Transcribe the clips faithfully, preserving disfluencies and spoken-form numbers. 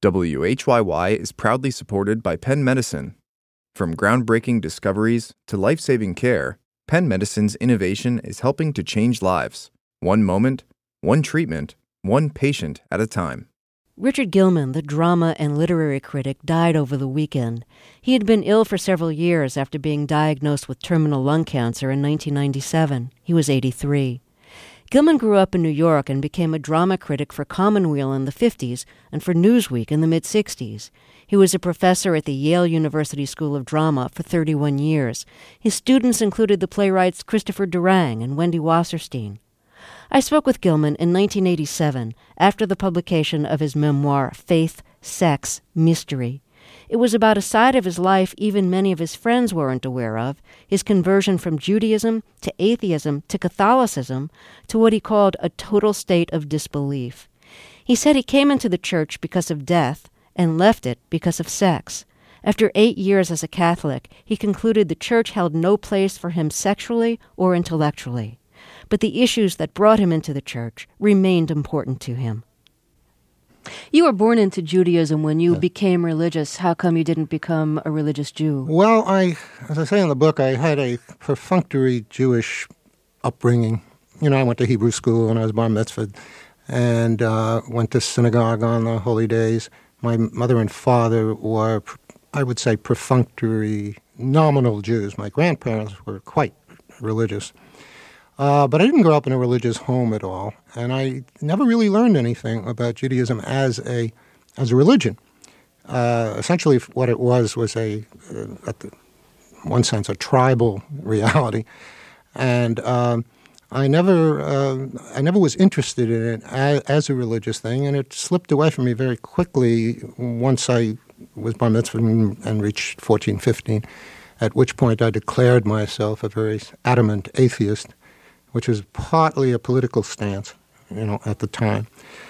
W H Y Y is proudly supported by Penn Medicine. From groundbreaking discoveries to life-saving care, Penn Medicine's innovation is helping to change lives, one moment, one treatment, one patient at a time. Richard Gilman, the drama and literary critic, died over the weekend. He had been ill for several years after being diagnosed with terminal lung cancer in nineteen ninety-seven. He was eighty-three. Gilman grew up in New York and became a drama critic for Commonweal in the fifties and for Newsweek in the mid-sixties. He was a professor at the Yale University School of Drama for thirty-one years. His students included the playwrights Christopher Durang and Wendy Wasserstein. I spoke with Gilman in nineteen eighty-seven after the publication of his memoir, Faith, Sex, Mystery. It was about a side of his life even many of his friends weren't aware of, his conversion from Judaism to atheism to Catholicism to what he called a total state of disbelief. He said he came into the church because of death and left it because of sex. After eight years as a Catholic, he concluded the church held no place for him sexually or intellectually. But the issues that brought him into the church remained important to him. You were born into Judaism. When you yeah. became religious, how come you didn't become a religious Jew? Well, I, as I say in the book, I had a perfunctory Jewish upbringing. You know, I went to Hebrew school and I was bar mitzvahed and uh, went to synagogue on the holy days. My mother and father were, I would say, perfunctory, nominal Jews. My grandparents were quite religious. Uh, but I didn't grow up in a religious home at all, and I never really learned anything about Judaism as a as a religion. Uh, essentially, what it was was a, uh, at the, one sense, a tribal reality, and um, I never uh, I never was interested in it as, as a religious thing, and it slipped away from me very quickly once I was bar mitzvah and, and reached fourteen, fifteen, at which point I declared myself a very adamant atheist, which was partly a political stance, you know, at the time.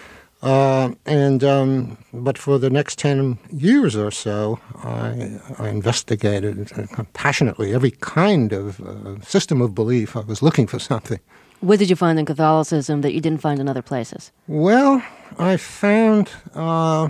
Uh, and um, but for the next ten years or so, I, I investigated passionately every kind of uh, system of belief. I was looking for something. What did you find in Catholicism that you didn't find in other places? Well, I found uh,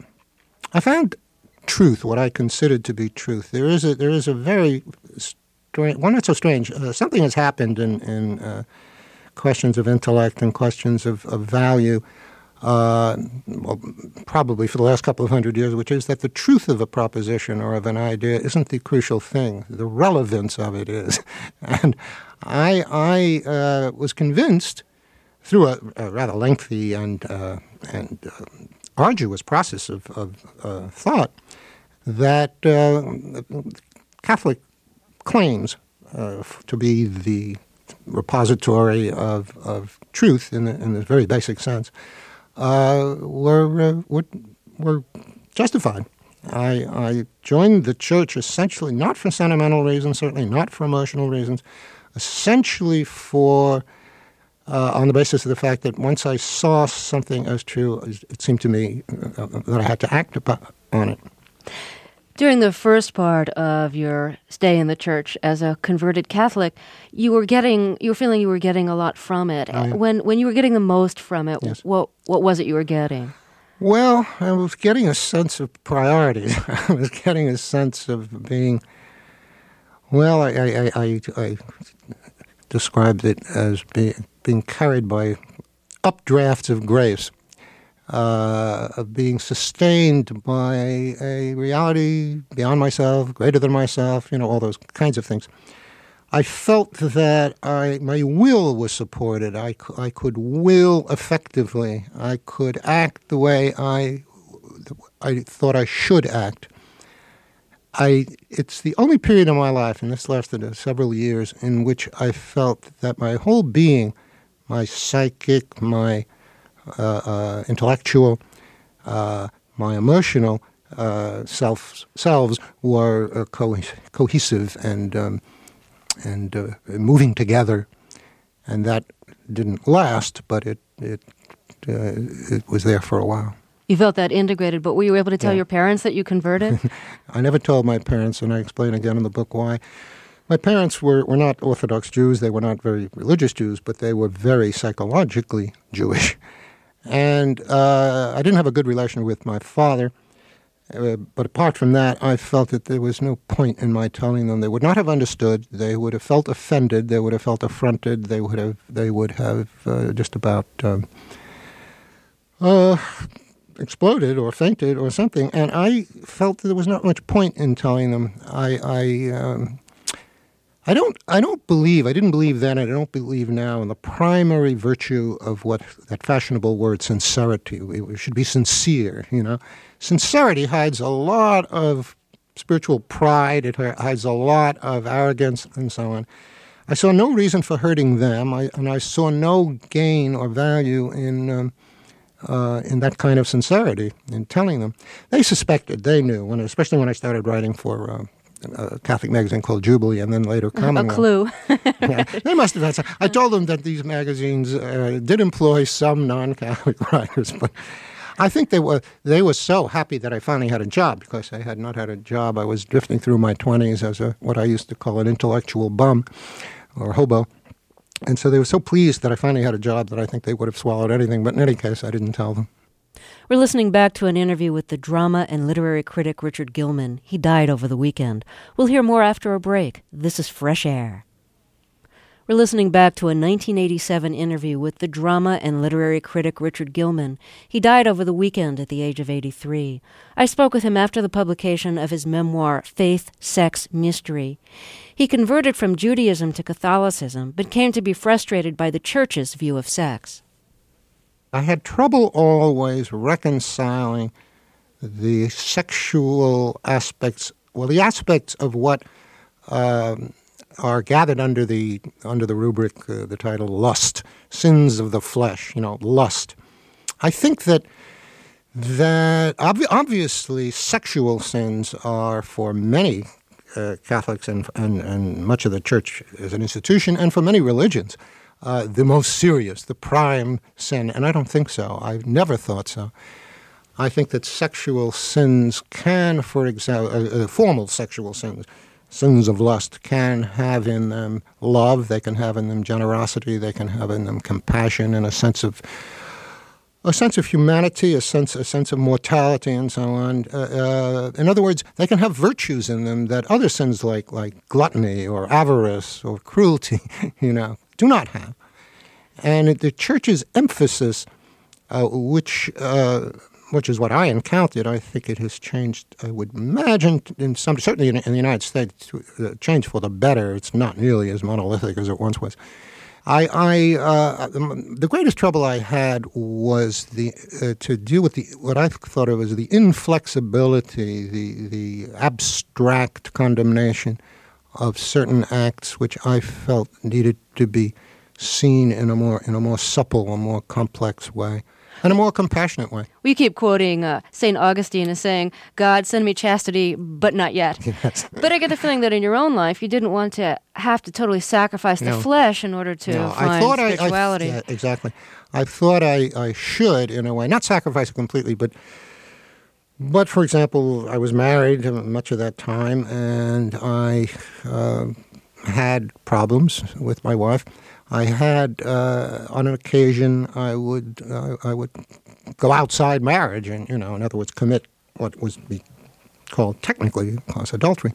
I found truth, what I considered to be truth. There is a there is a very Strange, well, not so strange. Uh, something has happened in, in uh, questions of intellect and questions of, of value, uh, well, probably for the last couple of hundred years, which is that the truth of a proposition or of an idea isn't the crucial thing. The relevance of it is. And I, I uh, was convinced through a, a rather lengthy and, uh, and uh, arduous process of, of uh, thought that uh, Catholic claims uh, to be the repository of, of truth in the, in the very basic sense uh, were, uh, were were justified. I, I joined the church essentially not for sentimental reasons, certainly not for emotional reasons, essentially for uh, on the basis of the fact that once I saw something as true, it seemed to me uh, that I had to act upon on it. During the first part of your stay in the church as a converted Catholic, you were getting, you were feeling you were getting a lot from it. Oh, yeah. When when you were getting the most from it, yes. what what was it you were getting? Well, I was getting a sense of priority. I was getting a sense of being, well, I I, I, I described it as being, being carried by updrafts of grace. Uh, of being sustained by a reality beyond myself, greater than myself, you know, all those kinds of things. I felt that I, my will was supported. I, I could will effectively. I could act the way I, I thought I should act. I, it's the only period in my life, and this lasted several years, in which I felt that my whole being, my psychic, my Uh, uh, intellectual, uh, my emotional uh, self selves were uh, co- cohesive and um, and uh, moving together, and that didn't last, but it it uh, it was there for a while. You felt that integrated, but were you able to tell yeah. your parents that you converted? I never told my parents, and I explain again in the book why. My parents were, were not Orthodox Jews. They were not very religious Jews, but they were very psychologically Jewish. And uh, I didn't have a good relation with my father. Uh, but apart from that, I felt that there was no point in my telling them. They would not have understood. They would have felt offended. They would have felt affronted. They would have. They would have uh, just about um, uh, exploded or fainted or something. And I felt that there was not much point in telling them. I. I um, I don't. I don't believe. I didn't believe then. I don't believe now in the primary virtue of what that fashionable word sincerity. We, we should be sincere. You know, sincerity hides a lot of spiritual pride. It hides a lot of arrogance and so on. I saw no reason for hurting them, I, and I saw no gain or value in um, uh, in that kind of sincerity in telling them. They suspected. They knew. When, especially when I started writing for. Uh, a Catholic magazine called Jubilee, and then later Commonwealth. A clue. Yeah, they must have had some. I told them that these magazines uh, did employ some non-Catholic writers, but I think they were they were so happy that I finally had a job, because I had not had a job. I was drifting through my twenties as a what I used to call an intellectual bum or hobo. And so they were so pleased that I finally had a job that I think they would have swallowed anything. But in any case, I didn't tell them. We're listening back to an interview with the drama and literary critic Richard Gilman. He died over the weekend. We'll hear more after a break. This is Fresh Air. We're listening back to a nineteen eighty-seven interview with the drama and literary critic Richard Gilman. He died over the weekend at the age of eighty-three. I spoke with him after the publication of his memoir, Faith, Sex, Mystery. He converted from Judaism to Catholicism, but came to be frustrated by the church's view of sex. I had trouble always reconciling the sexual aspects, well, the aspects of what um, are gathered under the under the rubric, uh, the title lust, sins of the flesh, you know, lust. I think that that ob- obviously sexual sins are for many uh, Catholics and, and and much of the church as an institution, and for many religions. Uh, the most serious, the prime sin, and I don't think so. I've never thought so. I think that sexual sins can, for example, uh, uh, formal sexual sins, sins of lust, can have in them love, they can have in them generosity, they can have in them compassion and a sense of a sense of humanity, a sense a sense of mortality, and so on. Uh, uh, in other words, they can have virtues in them that other sins like like gluttony or avarice or cruelty, you know, do not have. And the church's emphasis, uh, which uh, which is what I encountered, I think it has changed. I would imagine, in some certainly in, in the United States, uh, changed for the better. It's not nearly as monolithic as it once was. I, I uh, the greatest trouble I had was the uh, to deal with the what I thought of as the inflexibility, the the abstract condemnation of certain acts, which I felt needed to be seen in a more in a more supple, a more complex way, and a more compassionate way. We keep quoting uh, Saint Augustine as saying, "God, send me chastity, but not yet." Yes. But I get the feeling that in your own life, you didn't want to have to totally sacrifice the No. flesh in order to No, find I thought spirituality. I, I, yeah, exactly. I thought I, I should, in a way, not sacrifice it completely, but, but for example, I was married much of that time, and I uh, had problems with my wife. I had, uh, on an occasion, I would uh, I would go outside marriage and, you know, in other words, commit what was be called technically cause adultery.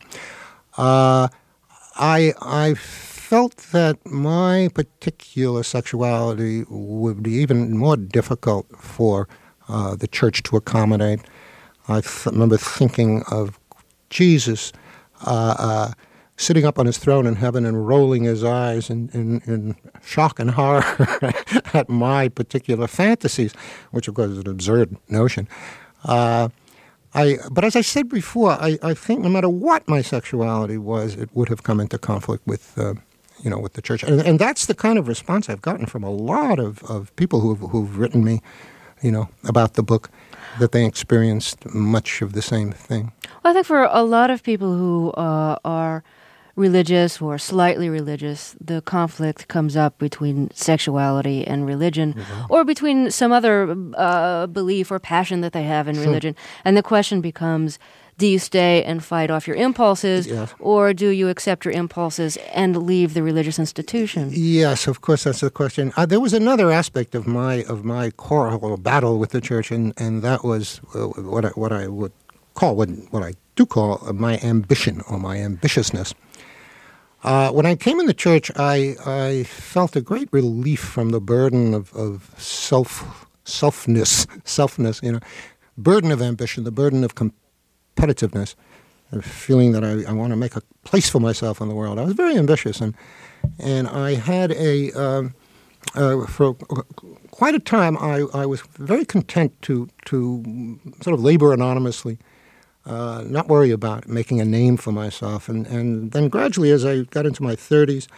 Uh, I I felt that my particular sexuality would be even more difficult for uh, the church to accommodate. I th- remember thinking of Jesus uh, uh, sitting up on his throne in heaven and rolling his eyes in, in, in shock and horror at my particular fantasies, which of course is an absurd notion. Uh, I, but as I said before, I, I think no matter what my sexuality was, it would have come into conflict with, uh, you know, with the church. And, and that's the kind of response I've gotten from a lot of, of people who've, who've written me, you know, about the book, that they experienced much of the same thing. Well, I think for a lot of people who uh, are religious or slightly religious, the conflict comes up between sexuality and religion, mm-hmm. or between some other uh, belief or passion that they have in sure. religion. And the question becomes, do you stay and fight off your impulses, yes. or do you accept your impulses and leave the religious institution? Yes, of course, that's the question. Uh, there was another aspect of my of my quarrel or battle with the church, and, and that was uh, what I, what I would call what what I do call my ambition or my ambitiousness. Uh, when I came in the church, I I felt a great relief from the burden of, of self selfness, selfness, you know, burden of ambition, the burden of compassion. Competitiveness, a feeling that I, I want to make a place for myself in the world. I was very ambitious, and and I had a um, uh, for quite a time. I, I was very content to to sort of labor anonymously, uh, not worry about making a name for myself. And and then gradually, as I got into my thirties,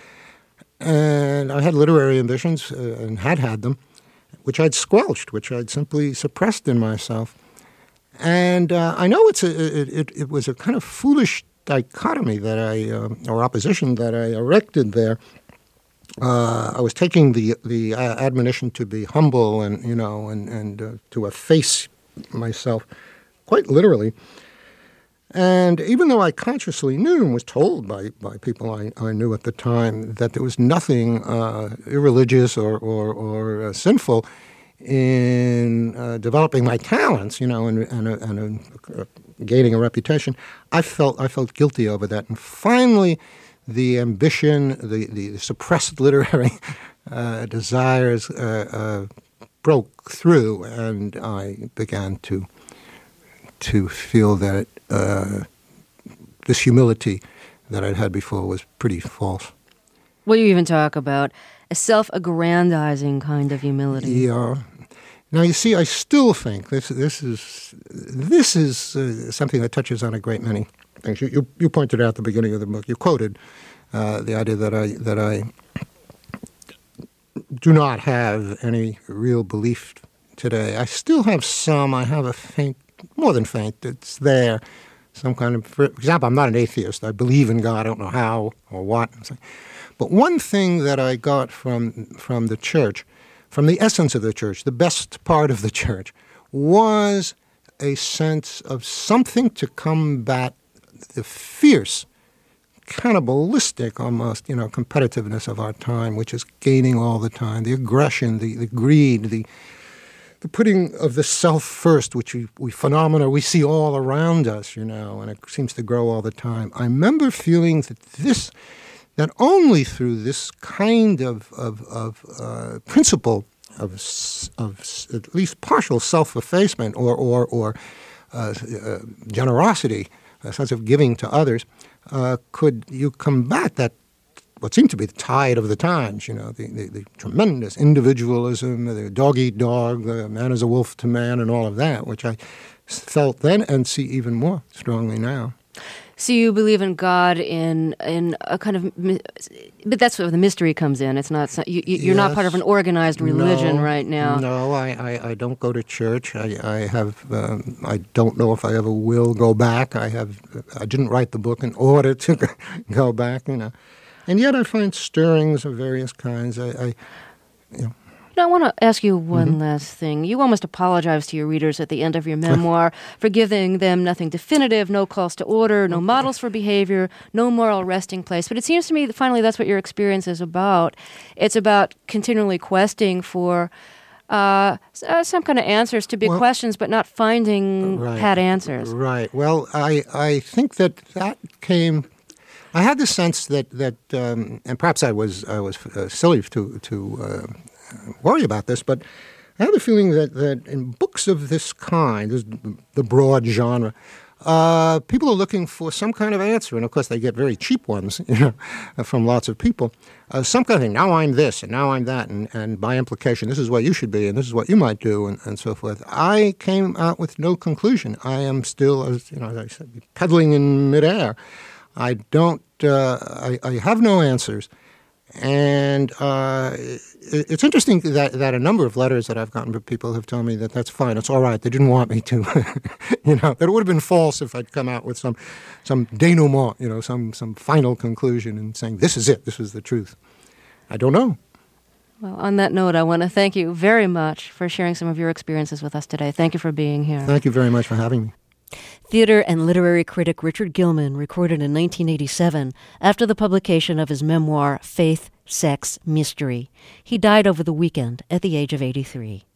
and I had literary ambitions uh, and had had them, which I'd squelched, which I'd simply suppressed in myself. And uh, I know it's a, it, it, it was a kind of foolish dichotomy that I, uh, or opposition that I erected there. Uh, I was taking the the admonition to be humble and, you know, and, and uh, to efface myself quite literally. And even though I consciously knew and was told by, by people I, I knew at the time that there was nothing uh, irreligious or, or, or uh, sinful in uh, developing my talents, you know, and and, uh, and uh, gaining a reputation, I felt I felt guilty over that. And finally, the ambition, the, the suppressed literary uh, desires uh, uh, broke through, and I began to to feel that uh, this humility that I'd had before was pretty false. Well, you even talk about a self-aggrandizing kind of humility. Yeah. Now, you see, I still think this this is this is uh, something that touches on a great many things. You, you you pointed out at the beginning of the book. You quoted uh, the idea that I that I do not have any real belief today. I still have some. I have a faint, more than faint. It's there. Some kind of, for example, I'm not an atheist. I believe in God. I don't know how or what. But one thing that I got from from the church, from the essence of the church, the best part of the church, was a sense of something to combat the fierce, cannibalistic almost, you know, competitiveness of our time, which is gaining all the time, the aggression, the, the greed, the the putting of the self first, which we, we phenomena we see all around us, you know, and it seems to grow all the time. I remember feeling that this, that only through this kind of of, of uh, principle of of at least partial self-effacement or or, or uh, uh, generosity, a sense of giving to others, uh, could you combat that, what seemed to be the tide of the times, you know, the, the, the tremendous individualism, the dog-eat-dog, the man is a wolf to man, and all of that, which I felt then and see even more strongly now. So you believe in God in in a kind of, but that's where the mystery comes in. It's not you, you're yes. not part of an organized religion no, right now. No, I, I, I don't go to church. I I have um, I don't know if I ever will go back. I have I didn't write the book in order to go back, you know. And yet I find stirrings of various kinds. I, I you know. Now, I want to ask you one Mm-hmm. last thing. You almost apologize to your readers at the end of your memoir for giving them nothing definitive, no calls to order, no models for behavior, no moral resting place. But it seems to me that finally that's what your experience is about. It's about continually questing for uh, some kind of answers to big well, questions, but not finding right, pat answers. Right. Well, I, I think that that came... I had the sense that, that um, and perhaps I was I was uh, silly to to uh, worry about this, but I had the feeling that, that in books of this kind, this, the broad genre, uh, people are looking for some kind of answer, and of course they get very cheap ones, you know, from lots of people. Uh, some kind of thing. Now I'm this, and now I'm that, and, and by implication, this is what you should be, and this is what you might do, and, and so forth. I came out with no conclusion. I am still, as you know, as I said, peddling in midair. I don't. Uh, I, I have no answers, And uh, it's interesting that, that a number of letters that I've gotten from people have told me that that's fine, it's all right, they didn't want me to. You know, that it would have been false if I'd come out with some some denouement, you know, some, some final conclusion and saying, this is it, this is the truth. I don't know. Well, on that note, I want to thank you very much for sharing some of your experiences with us today. Thank you for being here. Thank you very much for having me. Theater and literary critic Richard Gilman recorded in nineteen eighty-seven after the publication of his memoir, Faith, Sex, Mystery. He died over the weekend at the age of eighty-three.